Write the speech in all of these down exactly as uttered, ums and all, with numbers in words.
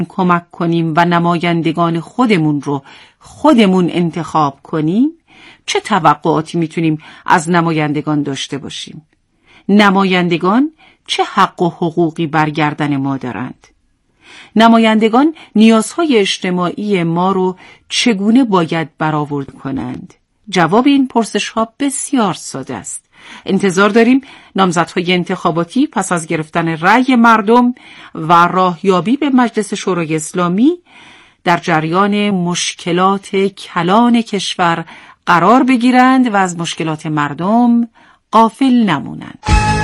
کمک کنیم و نمایندگان خودمون رو خودمون انتخاب کنیم، چه توقعاتی میتونیم از نمایندگان داشته باشیم؟ نمایندگان چه حق و حقوقی بر گردن ما دارند؟ نمایندگان نیازهای اجتماعی ما رو چگونه باید برآورد کنند؟ جواب این پرسش‌ها بسیار ساده است. انتظار داریم نامزدهای انتخاباتی پس از گرفتن رأی مردم و راهیابی به مجلس شورای اسلامی در جریان مشکلات کلان کشور قرار بگیرند و از مشکلات مردم غافل نمونند.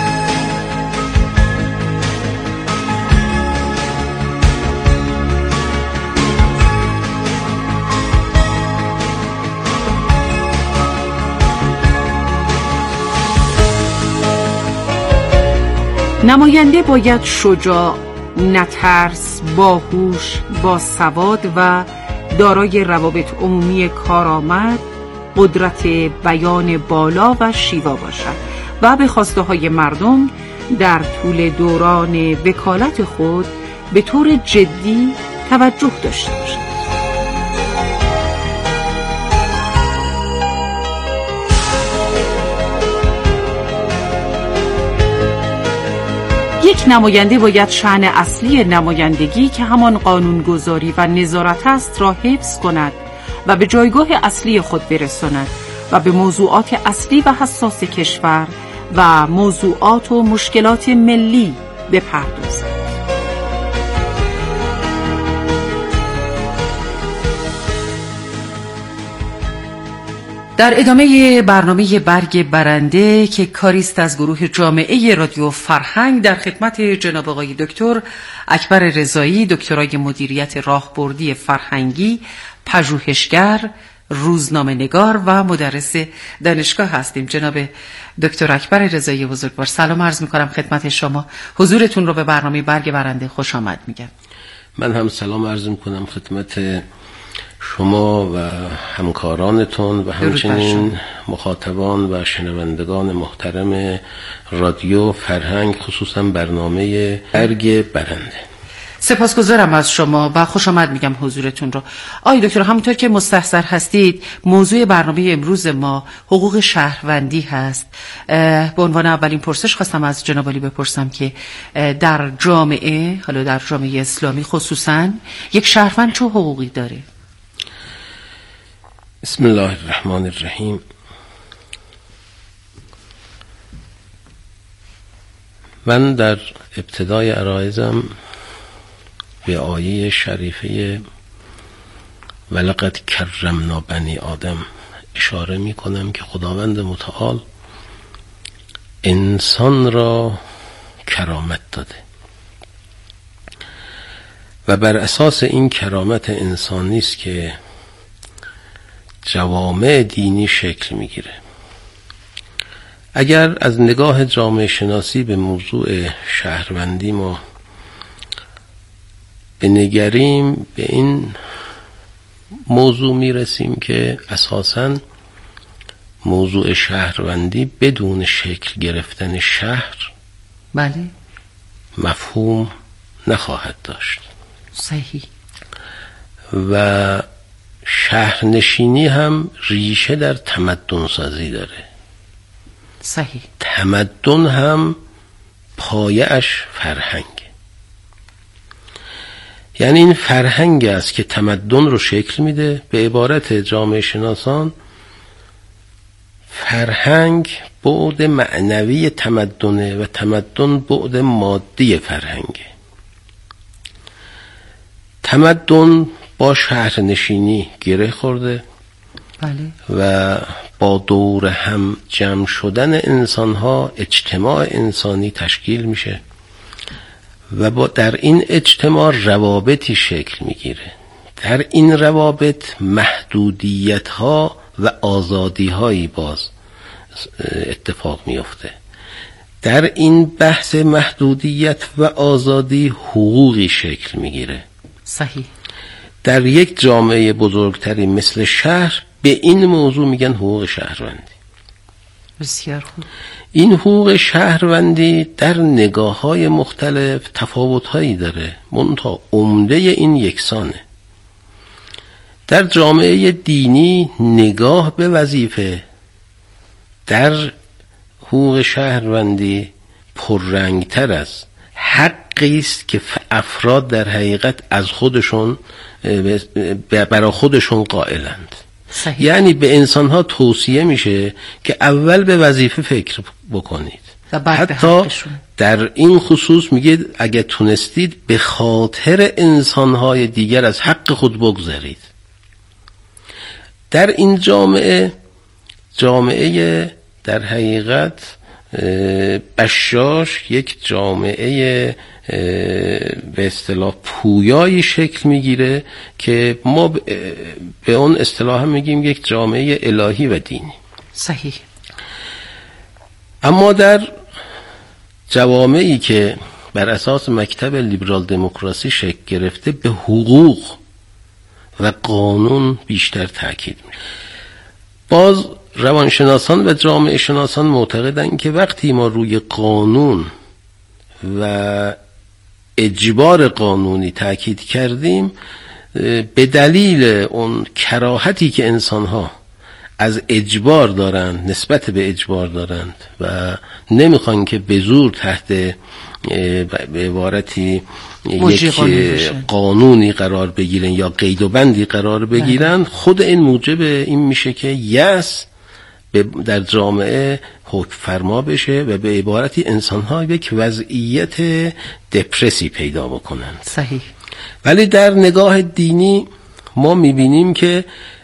نماینده باید شجاع، نترس، باهوش، باسواد و دارای روابط عمومی کارآمد، قدرت بیان بالا و شیوا باشد و به خواسته های مردم در طول دوران وکالت خود به طور جدی توجه داشته باشد. یک نماینده باید شأن اصلی نمایندگی که همان قانونگذاری و نظارت است را حفظ کند و به جایگاه اصلی خود برساند و به موضوعات اصلی و حساس کشور و موضوعات و مشکلات ملی بپردازد. در ادامه برنامه برگ برنده که کاریست از گروه جامعه رادیو فرهنگ در خدمت جناب آقای دکتر اکبر رضایی، دکترای مدیریت راهبردی فرهنگی، پژوهشگر، روزنامه نگار و مدرس دانشگاه هستیم. جناب دکتر اکبر رضایی بزرگوار، سلام عرض می‌کنم خدمت شما. حضورتون رو به برنامه برگ برنده خوش آمد میگم. من هم سلام عرض می‌کنم خدمت شما و همکارانتون و همچنین مخاطبان و شنوندگان محترم رادیو فرهنگ، خصوصا برنامه برگ برنده. سپاسگزارم از شما و خوش آمد میگم حضورتون رو. آقای دکتر، همونطور که مستحضر هستید موضوع برنامه امروز ما حقوق شهروندی هست. به عنوان اولین پرسش خواستم از جناب عالی بپرسم که در جامعه، حالا در جامعه اسلامی خصوصا، یک شهروند چه حقوقی داره؟ بسم الله الرحمن الرحیم. من در ابتدای عرایزم به آیه شریفه ولقد کرمنا بنی آدم اشاره می کنم که خداوند متعال انسان را کرامت داده و بر اساس این کرامت انسانی است که جوامع دینی شکل میگیره. اگر از نگاه جامعه شناسی به موضوع شهروندی ما بنگریم، به این موضوع میرسیم که اساساً موضوع شهروندی بدون شکل گرفتن شهر بله مفهوم نخواهد داشت. صحیح. و شهرنشینی هم ریشه در تمدن سازی داره. صحیح. تمدن هم پایه‌اش فرهنگ، یعنی این فرهنگ است که تمدن رو شکل میده. به عبارت جامعه شناسان فرهنگ بعد معنوی تمدنه و تمدن بعد مادی فرهنگه. تمدن با شهرنشینی گره خورده بله. و با دور هم جمع شدن انسانها اجتماع انسانی تشکیل میشه و با در این اجتماع روابطی شکل میگیره. در این روابط محدودیت ها و آزادی هایی باز اتفاق میفته. در این بحث محدودیت و آزادی حقوقی شکل میگیره. صحیح. در یک جامعه بزرگتری مثل شهر به این موضوع میگن حقوق شهروندی. بسیار خوب. این حقوق شهروندی در نگاه‌های مختلف تفاوت‌هایی داره، منتها عمده این یکسانه. در جامعه دینی نگاه به وظیفه در حقوق شهروندی پررنگتر است. حقی است که افراد در حقیقت از خودشون برای خودشون قائلند. صحیح. یعنی به انسانها توصیه میشه که اول به وظیفه فکر بکنید، حتی در این خصوص میگه اگه تونستید به خاطر انسانهای دیگر از حق خود بگذرید. در این جامعه جامعه در حقیقت بشاش یک جامعه به اصطلاح پویایی شکل میگیره که ما به اون اصطلاح هم میگیم یک جامعه الهی و دینی. صحیح. اما در جوامعی که بر اساس مکتب لیبرال دموکراسی شکل گرفته به حقوق و قانون بیشتر تاکید میشه. باز روانشناسان و جامعه شناسان معتقدند که وقتی ما روی قانون و اجبار قانونی تاکید کردیم، به دلیل اون کراهتی که انسانها از اجبار دارند، نسبت به اجبار دارند و نمیخوان که به زور تحت به عبارتی یک قانونی قرار بگیرن یا قید و بندی قرار بگیرن، خود این موجب این میشه که یأس در جامعه حکم فرما بشه و به عبارتی انسان‌ها یک وضعیت دپرسی پیدا بکنند. صحیح. ولی در نگاه دینی ما میبینیم که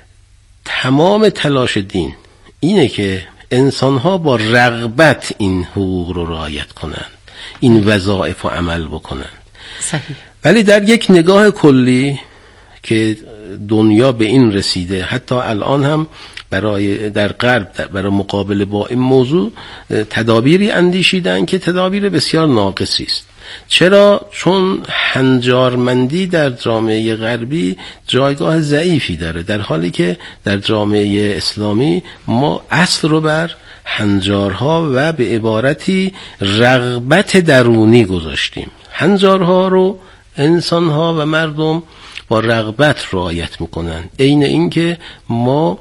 تمام تلاش دین اینه که انسان‌ها با رغبت این حقوق رو رعایت کنند، این وظایف رو عمل بکنند. صحیح. ولی در یک نگاه کلی که دنیا به این رسیده، حتی الان هم برای در غرب برای مقابله با این موضوع تدابیری اندیشیدن که تدابیر بسیار ناقصی است. چرا؟ چون هنجارمندی در جامعه غربی جایگاه ضعیفی داره، در حالی که در جامعه اسلامی ما اصل رو بر هنجارها و به عبارتی رغبت درونی گذاشتیم. هنجارها رو انسانها و مردم با رغبت رعایت میکنن، عین اینکه ما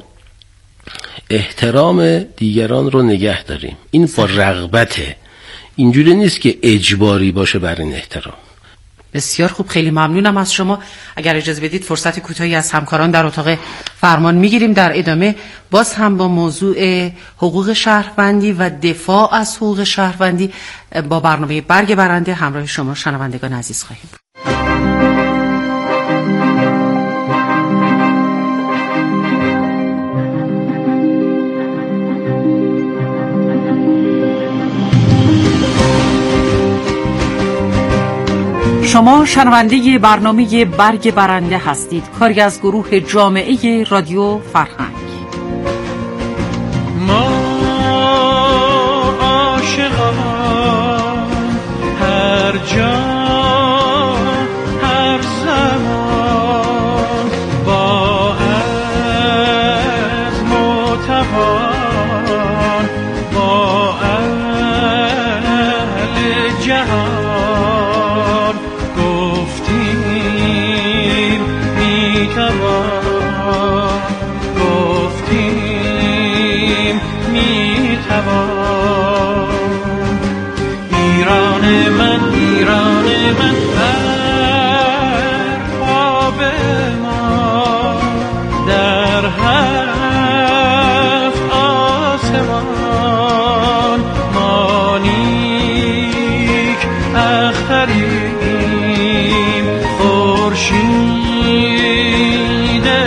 احترام دیگران رو نگه داریم. این با رغبته، اینجوری نیست که اجباری باشه بر این احترام. بسیار خوب، خیلی ممنونم از شما. اگر اجازه بدید فرصت کوتاهی از همکاران در اتاق فرمان میگیریم. در ادامه باز هم با موضوع حقوق شهروندی و دفاع از حقوق شهروندی با برنامه برگ برنده همراه شما شنوندگان عزیز خواهیم. شما شنونده برنامه برگ برنده هستید، کاری از گروه جامعه رادیو فرهنگ. ما عاشقان هر جا هر زمان با عزم و توان با اهل جهان ایران من، ایران من، در خواب ما در هفت آسمان ما نیک اختریم، خورشید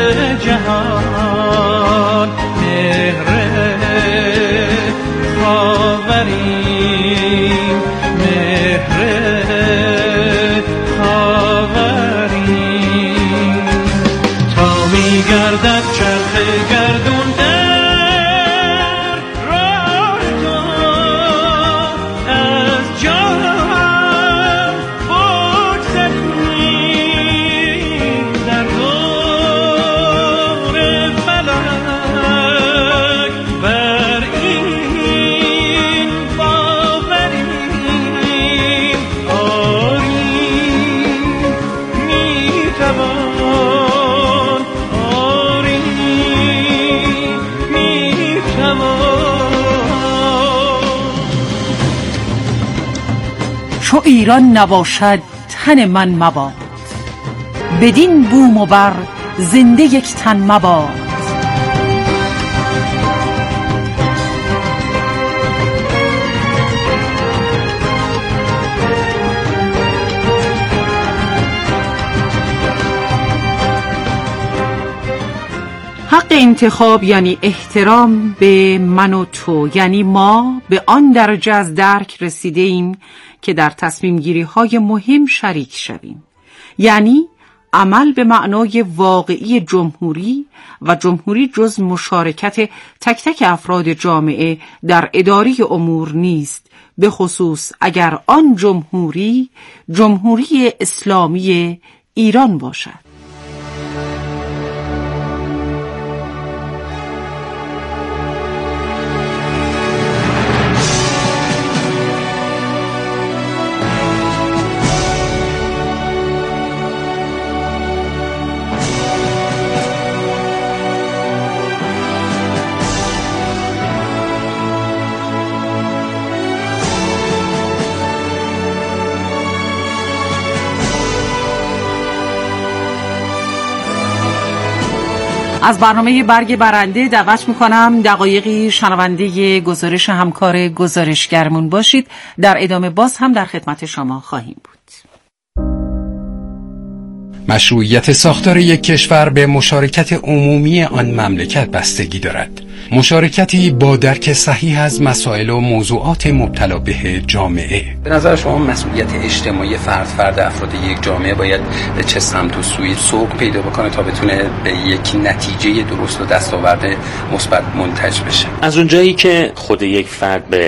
ایران نباشد تن من مباد، بدین بوم و بر زنده یک تن مباد. حق انتخاب یعنی احترام به من و تو، یعنی ما به آن درجه از درک رسیده ایم که در تصمیم گیری های مهم شریک شویم، یعنی عمل به معنای واقعی جمهوری و جمهوری جز مشارکت تک تک افراد جامعه در اداره امور نیست، به خصوص اگر آن جمهوری جمهوری اسلامی ایران باشد. از برنامه برگ برنده دعوت میکنم دقایقی شنونده گزارش همکار گزارشگرمون باشید. در ادامه باز هم در خدمت شما خواهیم بود. مشروعیت ساختار یک کشور به مشارکت عمومی آن مملکت بستگی دارد. مشارکتی با درک صحیح از مسائل و موضوعات مبتلا به جامعه. به نظر شما مسئولیت اجتماعی فرد فرد افراد یک جامعه باید به چه سمت و سوی سوق پیدا بکنه تا بتونه به یک نتیجه درست و دستاورد مثبت منتج بشه؟ از اونجایی که خود یک فرد به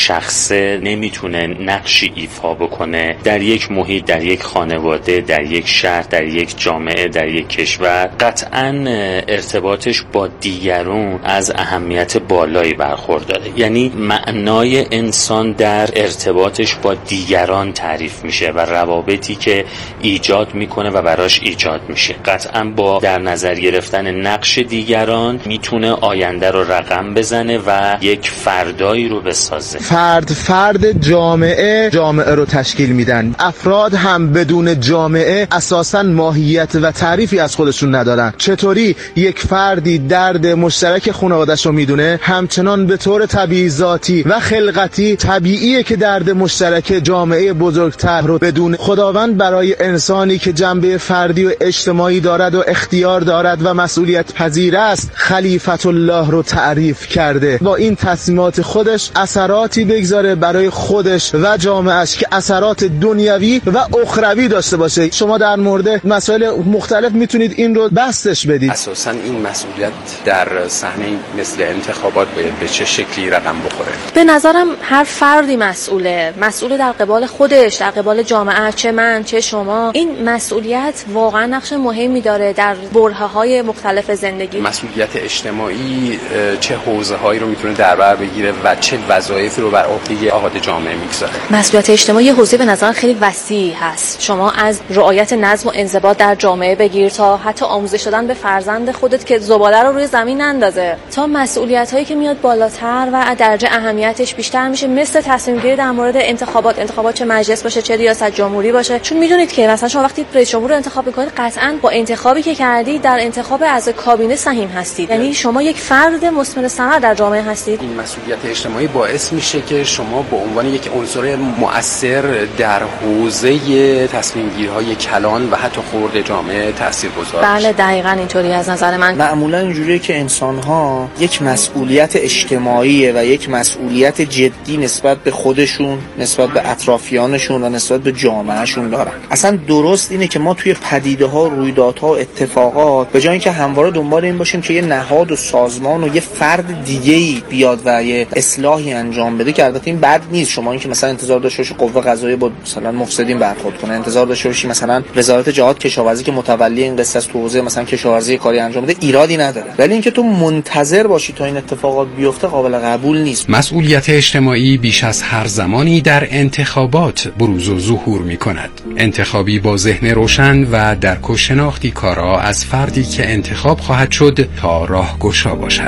شخصه نمیتونه نقشی ایفا بکنه در یک محیط، در یک خانواده، در یک شهر، در یک جامعه، در یک کشور، قطعاً ارتباطش با دیگران از اهمیت بالایی برخورداره. یعنی معنای انسان در ارتباطش با دیگران تعریف میشه و روابطی که ایجاد میکنه و براش ایجاد میشه. قطعاً با در نظر گرفتن نقش دیگران میتونه آینده رو رقم بزنه و یک فردایی رو بسازه. فرد فرد جامعه جامعه رو تشکیل میدن. افراد هم بدون جامعه اساساً ماهیت و تعریفی از خودشون ندارن. چطوری یک فردی درد مشترک خانواده‌اش رو میدونه، همچنان به طور طبیعی ذاتی و خلقتی طبیعیه که درد مشترک جامعه بزرگتر رو بدونه. خداوند برای انسانی که جنبه فردی و اجتماعی دارد و اختیار دارد و مسئولیت پذیر است، خلیفت الله رو تعریف کرده. با این تصمیمات خودش اثراتی بگذاره برای خودش و جامعهش که اثرات دنیوی و اخروی داشته باشه. شما در مورد مسائل مختلف میتونید این رو بستش بدید. اساساً این مسئولیت در صحنه مثل انتخابات باید به چه شکلی رقم بخوره؟ به نظرم هر فردی مسئوله، مسئول در قبال خودش، در قبال جامعه، چه من چه شما. این مسئولیت واقعا نقش مهمی داره در برهه‌های مختلف زندگی. مسئولیت اجتماعی چه حوزه‌هایی رو میتونه در بر بگیره و چه وظایفی رو بر عهده افراد جامعه میگذاره؟ مسئولیت اجتماعی حوزه به نظر خیلی وسیع هست. شما از رعایت نظم و انضباط در جامعه بگیر تا حتی آموزش دادن به فرزند خودت که زباله رو روی زمین نندازه، تا مسئولیت‌هایی که میاد بالاتر و درجه اهمیتش بیشتر میشه، مثل تصمیم گیری در مورد انتخابات، انتخابات چه مجلس باشه چه ریاست جمهوری باشه. چون میدونید که مثلا شما وقتی رئیس جمهور رو انتخاب می‌کنید، قطعاً با انتخابی که کردید در انتخاب اعضای کابینه سهیم هستید. یعنی شما یک فرد مثمر ثمر در جامعه هستید. این مسئولیت اجتماعی باعث میشه که شما به عنوان یک عنصر مؤثر در حوزه تصمیم گیری‌های کلان و حتی خرد جامعه تاثیرگذار باشید. بله دقیقاً اینطوری از نظر من. معمولاً اینجوریه که انسان‌ها یک مسئولیت اجتماعی و یک مسئولیت جدی نسبت به خودشون، نسبت به اطرافیانشون و نسبت به جامعهشون دارن. اصلا درست اینه که ما توی پدیده‌ها، رویدادها و اتفاقات به جای اینکه همواره دنبال این باشیم که یه نهاد و سازمان و یه فرد دیگه‌ای بیاد و یه اصلاحی انجام بده، که البته این بد نیست. شما اینکه مثلا انتظار داشته باشی قوه قضاییه با مثلا مفسدین برخورد کنه، انتظار داشته باشی مثلا وزارت جهاد کشاورزی که متولی این قصه است تو حوزه مثلا کشاورزی کاری انجام بده، ایرادی نداره. ولی اینکه تو منتظر باشی تا این اتفاقات بیفته قابل قبول نیست. مسئولیت اجتماعی بیش از هر زمانی در انتخابات بروز و ظهور می‌کند. انتخابی با ذهن روشن و درک و شناختی کارا از فردی که انتخاب خواهد شد تا راهگشا باشد.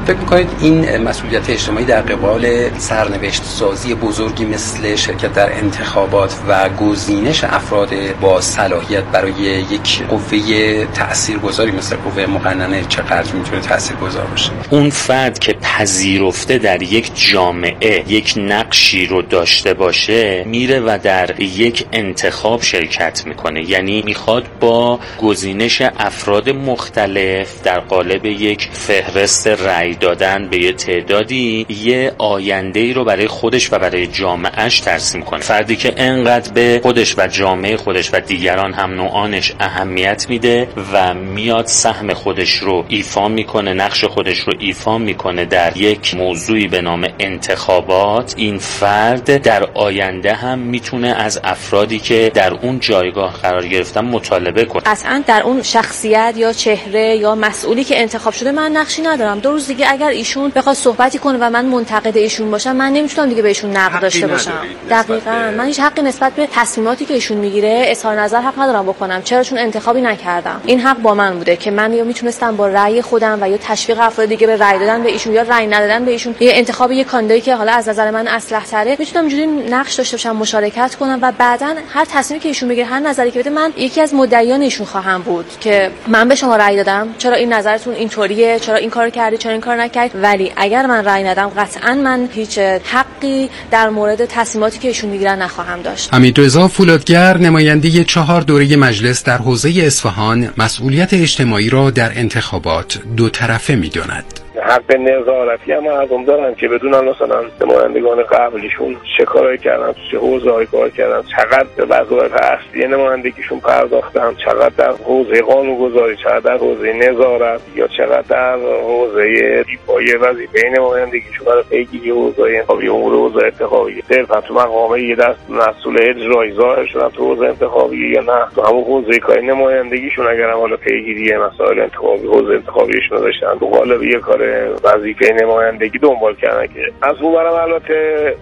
فکر می‌کنید این مسئولیت اجتماعی در قبال سرنوشت سازی بزرگی مثل شرکت در انتخابات و گزینش افراد با صلاحیت برای یک قوه تاثیرگذاری مثل قوه مقننه چقدر میتونه تاثیرگذار باشه؟ اون فرد که پذیرفته در یک جامعه یک نقشی رو داشته باشه میره و در یک انتخاب شرکت میکنه، یعنی میخواد با گزینش افراد مختلف در قالب یک فهرست رأی دادن به یه تعدادی یه آینده‌ای رو برای خودش و برای جامعهش ترسیم کنه. فردی که انقدر به خودش و جامعه خودش و دیگران هم نوعانش اهمیت میده و میاد سهم خودش رو ایفا میکنه، نقش خودش رو ایفا میکنه در یک موضوعی به نام انتخابات، این فرد در آینده هم میتونه از افرادی که در اون جایگاه قرار گرفتن مطالبه کنه. اصلا در اون شخصیت یا چهره یا مسئولی که انتخاب شده من نقشی ندارم. دو روز دیگه اگر ایشون بخواد صحبتی کنه و من منتقد ایشون باشم، من نمیتونم دیگه به ایشون نقد داشته باشم. دقیقاً من هیچ حقی نسبت به تصمیماتی که ایشون میگیره اظهار نظر حق ندارم بکنم. چرا؟ چون انتخابی نکردم. این حق با من بوده که من یا میتونستم با رأی خودم و یا تشویق افراد دیگه به رأی دادن به ایشون یا رأی ندادن به ایشون یه انتخاب یه کاندیدایی که حالا از نظر من اصلح تره میتونم اینجوری نقش داشته باشم، مشارکت کنم و بعداً هر تصمیمی که ایشون بگیره، هر نظری که بده، من یکی از مدعیان ایشون خواهم بود که من به شما رأی دادم، چرا این نظرتون اینطوریه، چرا این کارو کردی، چرا این کارو نکردی. ولی اگر من رأی ندم قطعاً من هیچ حقی در مورد تصمیماتی که ایشون میگیرن نخواهم داشت. حمیدرضا فولادگر، نماینده چهار دوره مجلس در حوزه اصفهان، مسئولیت اجتماعی را در انتخابات دو طرفه می‌داند. حق نظارتی هم مردم دارن که بدونن مثلا نمایندگان قبلیشون چه کارایی کردن، چه حوزه‌ای کار کردن، چقدر به وظایف اصلی نمایندگیشون پرداختن، چقدر در حوزه قانونگذاری، چقدر در حوزه نظارت یا چقدر در حوزه ایفای وظیفه نمایندگیشون برای پیگیری حوزه‌های انتخابی، امور حوزه انتخابی. صرفا تو مقام یه دست مسئول اجرایی ظاهر شدن تو حوزه انتخابی یا نه تو همون حوزه کار نمایندگیشون اگر هم حالا پیگیری مسائل انتخابی حوزه انتخابیشون داشتن تو قالب یه کار وظیفه نمایندگی دنبال کردن که از اون برم البته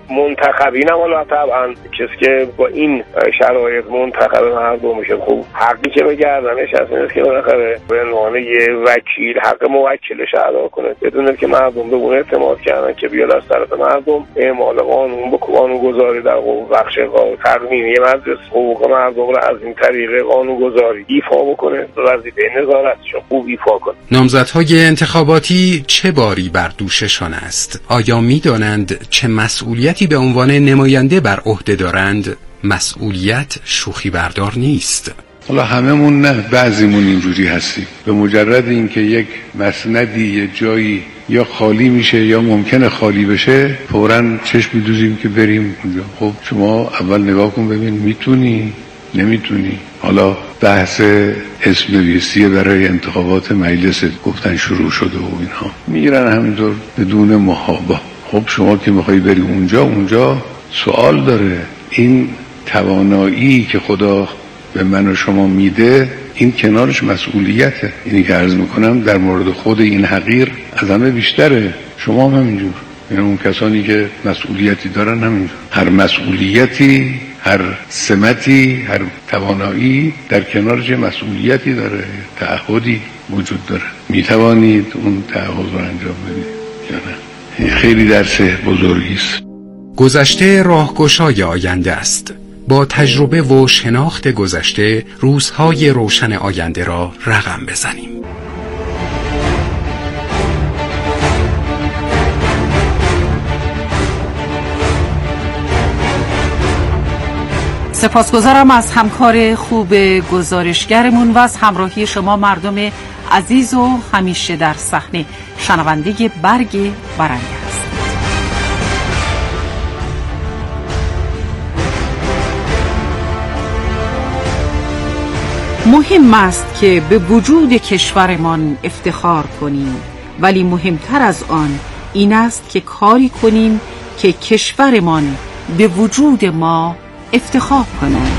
منتخبین هم حالا طبعا کسی که با این شرایط منتخب مردم میشه، خب حقی که به گردنش هست اینه که بالاخره به عنوان یه وکیل حق موکلش ادا کنه، بدونه که مردم به اون اعتماد کردن که بیاد از طرف مردم اعمال قانون با قانونگذاری در بخش تقنینی مجلس حقوق مردم رو از این طریق قانونگذاری ایفا بکنه، وظیفه نظارتش رو خوب ایفا کنه. نامزدهای انتخاباتی چه باری بر دوششان است؟ آیا می‌دانند چه مسئولیتی به عنوان نماینده بر عهده دارند؟ مسئولیت شوخی بردار نیست. حالا هممون نه، بعضیمون اینجوری هستیم. به مجرد اینکه یک مسندی یه جایی یا خالی میشه یا ممکنه خالی بشه فوراً چشم می‌دوزیم که بریم اونجا. خب شما اول نگاه کن ببین میتونی نمیتونی. حالا بحث اسم نویسی برای انتخابات مجلس گفتن شروع شده و اینها میگیرن همینطور بدون محابا. خب شما که میخوایی بری اونجا اونجا سوال داره. این توانایی که خدا به من و شما میده این کنارش مسئولیته. اینی که عرض میکنم در مورد خود این حقیر از همه بیشتره. شما هم همینجور، یعنی اون کسانی که مسئولیتی دارن همینجور. هر مسئولیتی، هر سمتی، هر توانایی در کنارش مسئولیتی داره، تعهدی وجود داره. میتوانید اون تعهد رو انجام بدید یا نه؟ این خیلی درس بزرگی است. گذشته راهگشای آینده است. با تجربه و شناخت گذشته روزهای روشن آینده را رقم بزنیم. سپاسگزارم از همکار خوب گزارشگرمون و از همراهی شما مردم عزیز و همیشه در صحنه. شنونده برگ برنده هستید. مهم است که به وجود کشورمان افتخار کنیم، ولی مهمتر از آن این است که کاری کنیم که کشورمان به وجود ما افتخار کنند.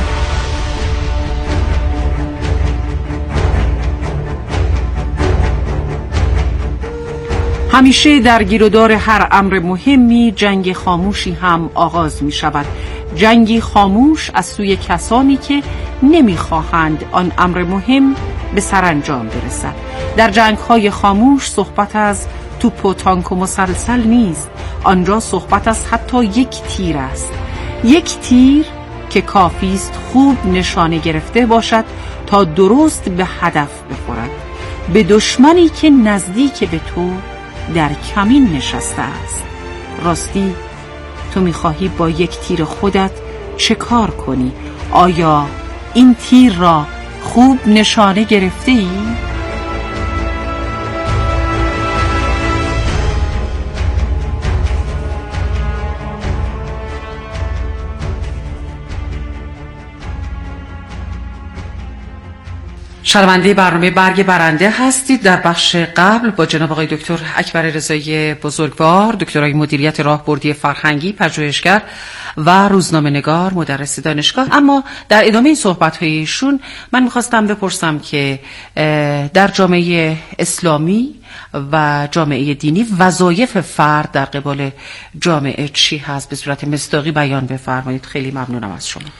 همیشه در گیرودار هر امر مهمی جنگ خاموشی هم آغاز می شود. جنگی خاموش از سوی کسانی که نمیخواهند آن امر مهم به سرانجام برسد. در جنگ‌های خاموش صحبت از توپ و تانک و مسلسل نیست. آنجا صحبت از حتی یک تیر است، یک تیر که کافی است خوب نشانه گرفته باشد تا درست به هدف بخورد، به دشمنی که نزدیک به تو در کمین نشسته است. راستی تو می‌خواهی با یک تیر خودت چه کار کنی؟ آیا این تیر را خوب نشانه گرفته ای؟ شنونده برنامه برگ برنده هستید. در بخش قبل با جناب آقای دکتر اکبر رضایی بزرگوار، دکترای مدیریت راهبردی فرهنگی، پژوهشگر و روزنامه‌نگار، مدرس دانشگاه. اما در ادامه صحبت‌هایشون من می‌خواستم بپرسم که در جامعه اسلامی و جامعه دینی وظایف فرد در قبال جامعه چی هست؟ به صورت مصداقی بیان بفرمایید. خیلی ممنونم از شما.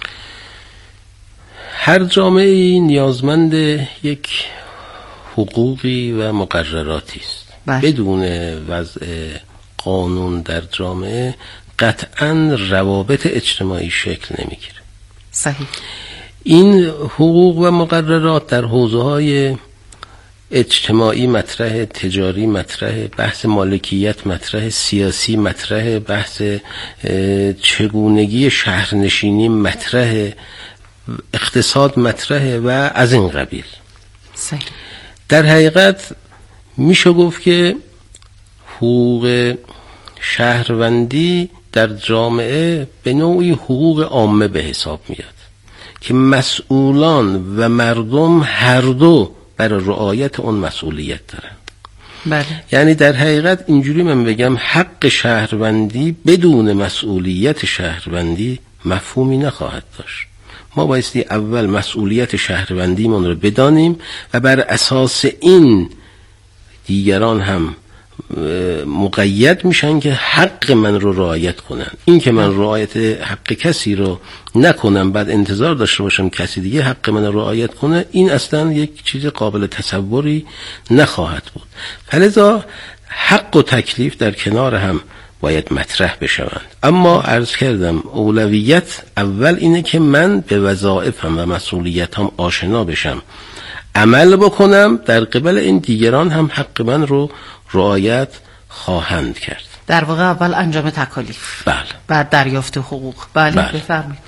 هر جامعه نیازمند یک حقوقی و مقرراتی است. بله. بدون وضع قانون در جامعه قطعاً روابط اجتماعی شکل نمیگیره. صحیح. این حقوق و مقررات در حوزه‌های اجتماعی مطرح، تجاری مطرح، بحث مالکیت مطرح، سیاسی مطرح، بحث چگونگی شهرنشینی مطرح، اقتصاد مطرحه و از این قبیل. صحیح. در حقیقت میشه گفت که حقوق شهروندی در جامعه به نوعی حقوق عامه به حساب میاد که مسئولان و مردم هر دو برای رعایت اون مسئولیت دارن. بله. یعنی در حقیقت اینجوری من بگم حق شهروندی بدون مسئولیت شهروندی مفهومی نخواهد داشت. ما بایستی اول مسئولیت شهروندیمون رو بدانیم و بر اساس این دیگران هم مقید میشن که حق من رو رعایت کنن. این که من رعایت حق کسی رو نکنم بعد انتظار داشته باشم کسی دیگه حق من رو رعایت کنه، این اصلا یک چیز قابل تصوری نخواهد بود. فلذا حق و تکلیف در کنار هم باید مطرح بشوند. اما عرض کردم اولویت اول اینه که من به وظایفم و مسئولیتام آشنا بشم، عمل بکنم، در قبل این دیگران هم حق من رو رعایت خواهند کرد. در واقع اول انجام تکالیف، بله، بعد دریافت حقوق. بله, بله. بفرمایید.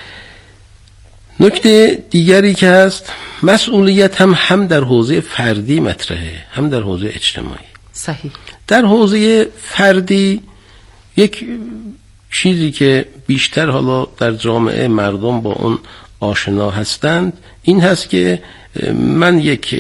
نکته دیگری که هست، مسئولیت هم هم در حوزه فردی مطرحه هم در حوزه اجتماعی. صحیح. در حوزه فردی یک چیزی که بیشتر حالا در جامعه مردم با اون آشنا هستند این هست که من یک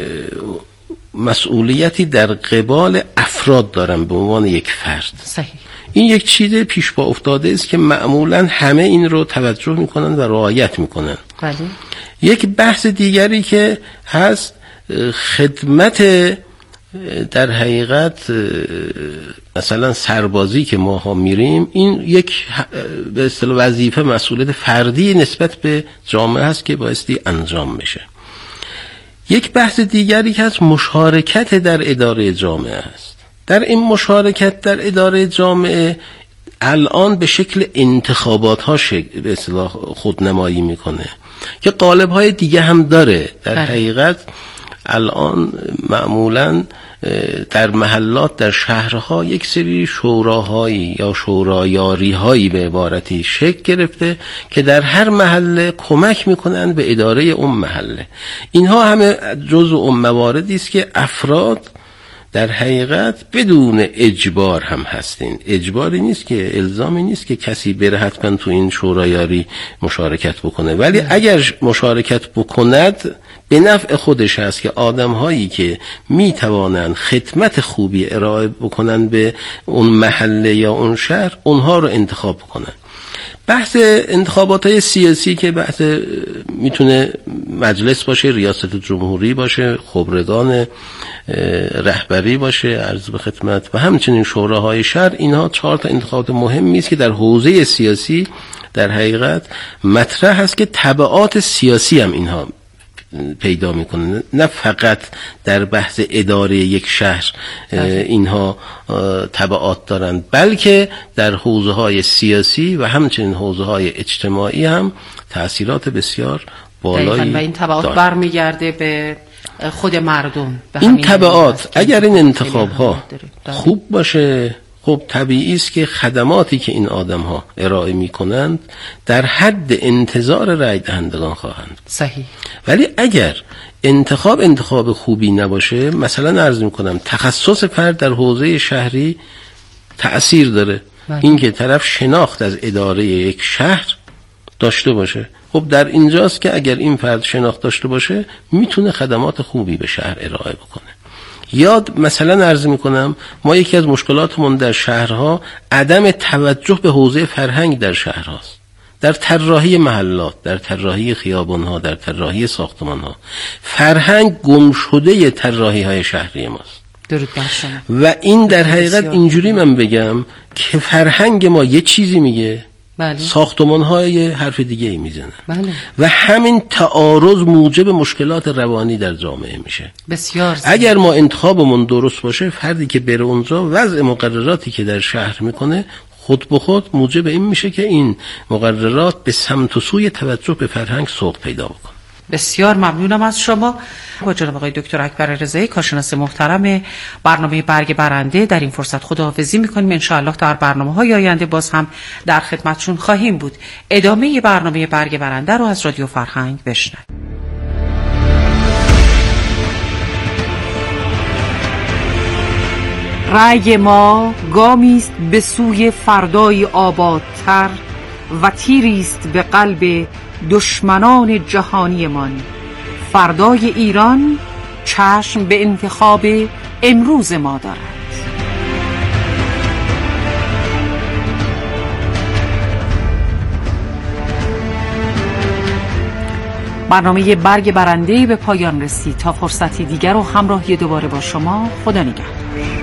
مسئولیتی در قبال افراد دارم به عنوان یک فرد. صحیح. این یک چیز پیش پا افتاده است که معمولا همه این رو توجه میکنن و رعایت میکنن. بله. یک بحث دیگری که هست خدمت، در حقیقت مثلا سربازی که ما ها میریم، این یک به اصطلاح وظیفه مسئولیت فردی نسبت به جامعه هست که بایستی انجام بشه. یک بحث دیگری که هست مشارکت در اداره جامعه است. در این مشارکت در اداره جامعه الان به شکل انتخابات ها به اصطلاح خودنمایی میکنه که قالب های دیگه هم داره. در حقیقت الان معمولاً در محلات در شهرها یک سری شوراهایی یا شورایاری‌هایی به عبارتی شکل گرفته که در هر محله کمک میکنن به اداره اون محله. اینها همه جزء اون مواردی است که افراد در حقیقت بدون اجبار هم هستین. اجباری نیست که، الزامی نیست که کسی بره حتما تو این شورایاری مشارکت بکنه، ولی اگر مشارکت بکند به نفع خودش هست که آدم هایی که می توانند خدمت خوبی ارائه بکنن به اون محله یا اون شهر اونها رو انتخاب بکنن. بحث انتخابات های سیاسی که بحث میتونه مجلس باشه، ریاست جمهوری باشه، خبرگان رهبری باشه، عرض به خدمت، و همچنین شوراهای شهر، اینها چهار تا انتخابات مهمی است که در حوزه سیاسی در حقیقت مطرح هست که تبعات سیاسی هم اینها پیدا میکنه، نه فقط در بحث اداره یک شهر اینها تبعات دارند، بلکه در حوزه‌های سیاسی و همچنین حوزه‌های اجتماعی هم تأثیرات بسیار بالایی و این تبعات برمیگرده به خود مردم. به این تبعات اگر این انتخاب‌ها خوب باشه، خب طبیعی است که خدماتی که این آدم‌ها ارائه می‌کنند در حد انتظار رای دهندگان خواهند. صحیح. ولی اگر انتخاب انتخاب خوبی نباشه، مثلا عرض می‌کنم تخصص فرد در حوزه شهری تأثیر داره. این که طرف شناخت از اداره یک شهر داشته باشه، خب در اینجاست که اگر این فرد شناخت داشته باشه میتونه خدمات خوبی به شهر ارائه بکنه. یا مثلا عرض میکنم ما یکی از مشکلاتمون در شهرها عدم توجه به حوزه فرهنگ در شهرهاست، در طراحی محلات، در طراحی خیابانها، در طراحی ساختمانها. فرهنگ گم شده طراحی های شهری ماست. درود بر شما. و این در حقیقت اینجوری من بگم که فرهنگ ما یه چیزی میگه، بله. ساختمان‌های حرف دیگه ای میزنن، بله. و همین تعارض موجب مشکلات روانی در جامعه میشه. بسیار زیاد. اگر ما انتخابمون درست باشه، فردی که بره اونجا وضع مقرراتی که در شهر میکنه خود به خود موجب این میشه که این مقررات به سمت و سوی توجه به فرهنگ سوق پیدا بکنه. بسیار ممنونم از شما. با جناب آقای دکتر اکبر رضایی کارشناس محترم برنامه برگ برنده در این فرصت خداحافظی میکنیم. ان شاء الله در برنامه‌های آینده باز هم در خدمتشون خواهیم بود. ادامه برنامه برگ برنده رو از رادیو فرهنگ بشنوید. رأی ما گامی است به سوی فردای آبادتر و تیری است به قلب دشمنان جهانیمان. فردای ایران چشم به انتخاب امروز ما دارد. برنامه برگ برنده‌ای به پایان رسید. تا فرصتی دیگر و همراهی دوباره با شما، خدا نگهدار.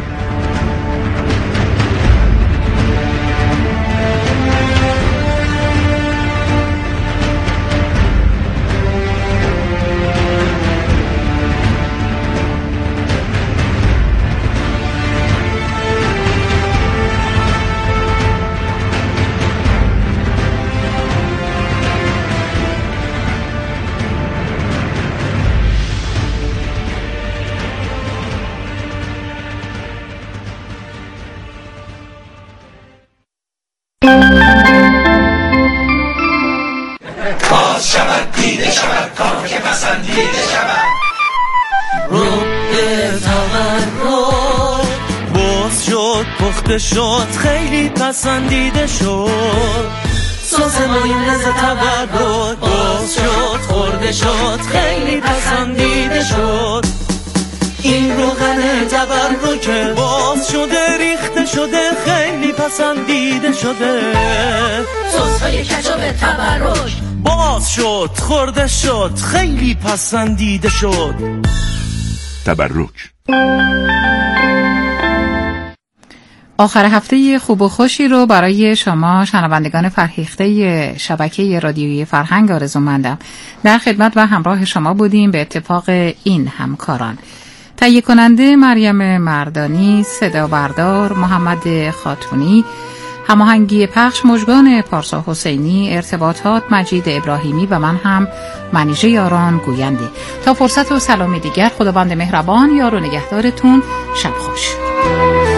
باز شود دیده شود کار که پسندیده شود رو به تورد باز شد پخته شد خیلی پسندیده شد ساز مایونز تورد باز شد خورده شد خیلی پسندیده شد این روغن تورد که باز شده ریخته شده خیلی پسندیده شده سس‌های کچاپ تبرک باز شد خورده شد خیلی پسندیده شد. تبرک. آخر هفته خوب و خوشی رو برای شما شنوندگان فرهیخته شبکه رادیویی فرهنگ آرزومندم. در خدمت و همراه شما بودیم به اتفاق این همکاران: تهیه کننده مریم مردانی، صدا بردار محمد خاتونی، هماهنگی پخش مژگان پارسا حسینی، ارتباطات مجید ابراهیمی و من هم منیژه یاران گوینده. تا فرصت و سلام دیگر، خداوند مهربان یار و نگهدارتون. شب خوش.